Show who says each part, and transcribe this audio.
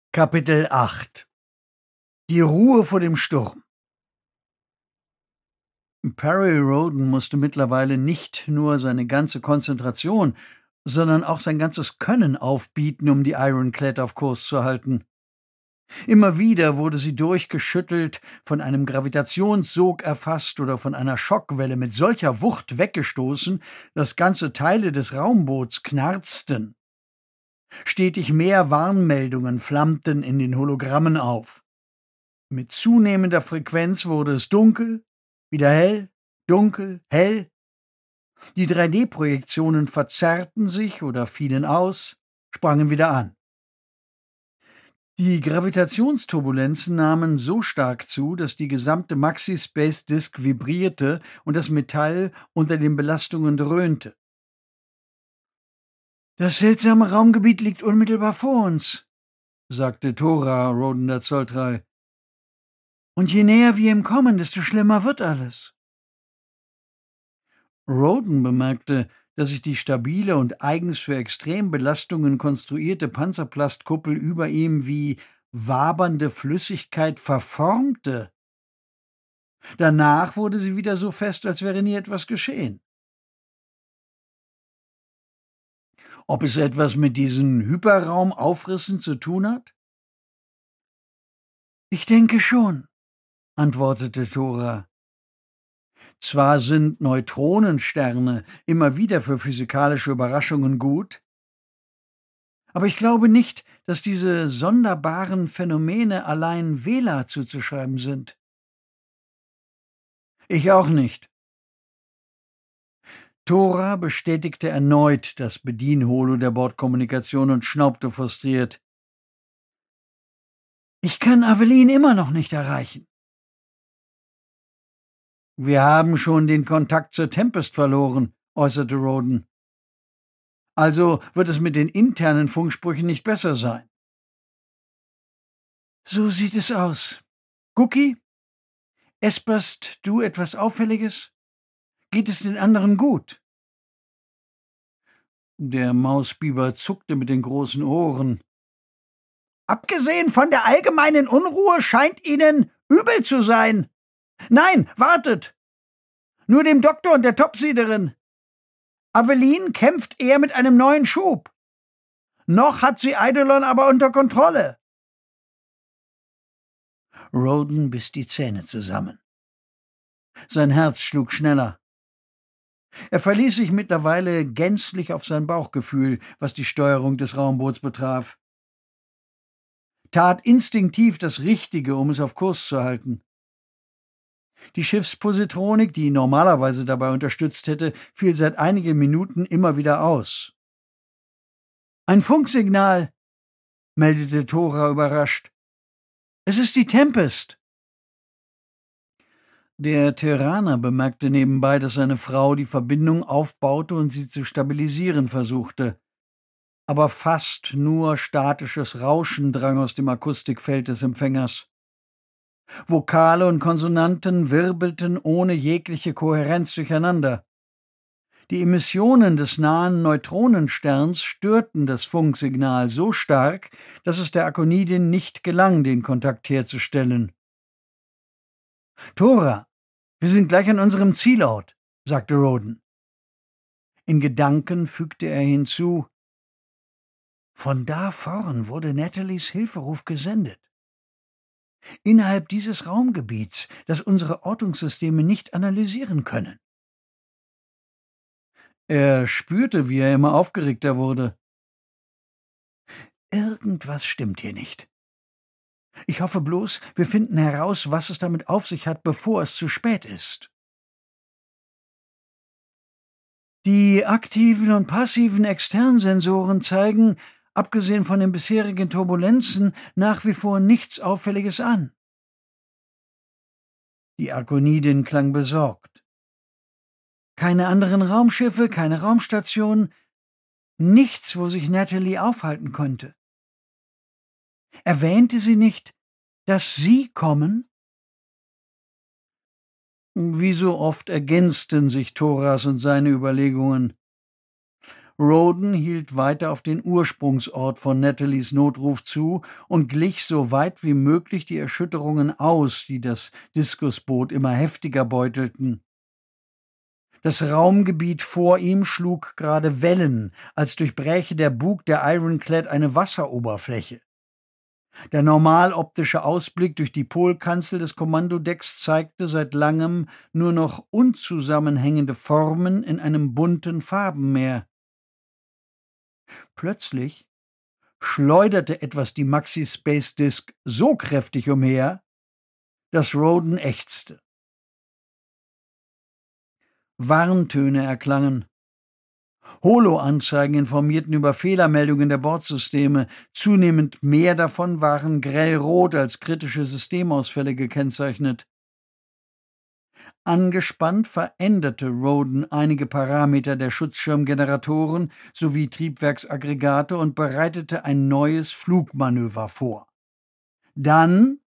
Speaker 1: Kapitel 8 Die Ruhe vor dem Sturm. Perry Rhodan musste mittlerweile nicht nur seine ganze Konzentration, sondern auch sein ganzes Können aufbieten, um die Ironclad auf Kurs zu halten. Immer wieder wurde sie durchgeschüttelt, von einem Gravitationssog erfasst oder von einer Schockwelle mit solcher Wucht weggestoßen, dass ganze Teile des Raumboots knarzten. Stetig mehr Warnmeldungen flammten in den Hologrammen auf. Mit zunehmender Frequenz wurde es dunkel, wieder hell, dunkel, hell. Die 3D-Projektionen verzerrten sich oder fielen aus, sprangen wieder an. Die Gravitationsturbulenzen nahmen so stark zu, dass die gesamte Maxi-Space-Disk vibrierte und das Metall unter den Belastungen dröhnte. »Das seltsame Raumgebiet liegt unmittelbar vor uns«, sagte Tora, Rhodan der Zolltrei. »Und je näher wir ihm kommen, desto schlimmer wird alles.« Rhodan bemerkte, dass sich die stabile und eigens für Extrembelastungen konstruierte Panzerplastkuppel über ihm wie wabernde Flüssigkeit verformte. Danach wurde sie wieder so fest, als wäre nie etwas geschehen. Ob es etwas mit diesen Hyperraumaufrissen zu tun hat? »Ich denke schon«, antwortete Tora. Zwar sind Neutronensterne immer wieder für physikalische Überraschungen gut, aber ich glaube nicht, dass diese sonderbaren Phänomene allein Vela zuzuschreiben sind. Ich auch nicht. Tora bestätigte erneut das Bedienholo der Bordkommunikation und schnaubte frustriert. »Ich kann Aveline immer noch nicht erreichen.« »Wir haben schon den Kontakt zur Tempest verloren«, äußerte Rhodan. »Also wird es mit den internen Funksprüchen nicht besser sein.« »So sieht es aus. Cookie, esperst du etwas Auffälliges? Geht es den anderen gut?« Der Mausbiber zuckte mit den großen Ohren. »Abgesehen von der allgemeinen Unruhe scheint Ihnen übel zu sein. Nein, wartet! Nur dem Doktor und der Topsiederin. Aveline kämpft eher mit einem neuen Schub. Noch hat sie Eidolon aber unter Kontrolle.« Rhodan biss die Zähne zusammen. Sein Herz schlug schneller. Er verließ sich mittlerweile gänzlich auf sein Bauchgefühl, was die Steuerung des Raumboots betraf. Tat instinktiv das Richtige, um es auf Kurs zu halten. Die Schiffspositronik, die ihn normalerweise dabei unterstützt hätte, fiel seit einigen Minuten immer wieder aus. »Ein Funksignal«, meldete Tora überrascht. »Es ist die Tempest.« Der Terraner bemerkte nebenbei, dass seine Frau die Verbindung aufbaute und sie zu stabilisieren versuchte. Aber fast nur statisches Rauschen drang aus dem Akustikfeld des Empfängers. Vokale und Konsonanten wirbelten ohne jegliche Kohärenz durcheinander. Die Emissionen des nahen Neutronensterns störten das Funksignal so stark, dass es der Akonidin nicht gelang, den Kontakt herzustellen. »Tora, wir sind gleich an unserem Zielort«, sagte Rhodan. In Gedanken fügte er hinzu: »Von da vorn wurde Natalies Hilferuf gesendet. Innerhalb dieses Raumgebiets, das unsere Ortungssysteme nicht analysieren können.« Er spürte, wie er immer aufgeregter wurde. »Irgendwas stimmt hier nicht. Ich hoffe bloß, wir finden heraus, was es damit auf sich hat, bevor es zu spät ist.« Die aktiven und passiven Externsensoren zeigen, abgesehen von den bisherigen Turbulenzen, nach wie vor nichts Auffälliges an. Die Akonidin klang besorgt. Keine anderen Raumschiffe, keine Raumstation, nichts, wo sich Natalie aufhalten könnte. Erwähnte sie nicht, dass Sie kommen? Wie so oft ergänzten sich Toras und seine Überlegungen. Roden hielt weiter auf den Ursprungsort von Nathalies Notruf zu und glich so weit wie möglich die Erschütterungen aus, die das Diskusboot immer heftiger beutelten. Das Raumgebiet vor ihm schlug gerade Wellen, als durchbräche der Bug der Ironclad eine Wasseroberfläche. Der normal optische Ausblick durch die Polkanzel des Kommandodecks zeigte seit langem nur noch unzusammenhängende Formen in einem bunten Farbenmeer. Plötzlich schleuderte etwas die Maxi-Space Disk so kräftig umher, dass Roden ächzte. Warntöne erklangen. Holo-Anzeigen informierten über Fehlermeldungen der Bordsysteme. Zunehmend mehr davon waren grellrot als kritische Systemausfälle gekennzeichnet. Angespannt veränderte Roden einige Parameter der Schutzschirmgeneratoren sowie Triebwerksaggregate und bereitete ein neues Flugmanöver vor. Dann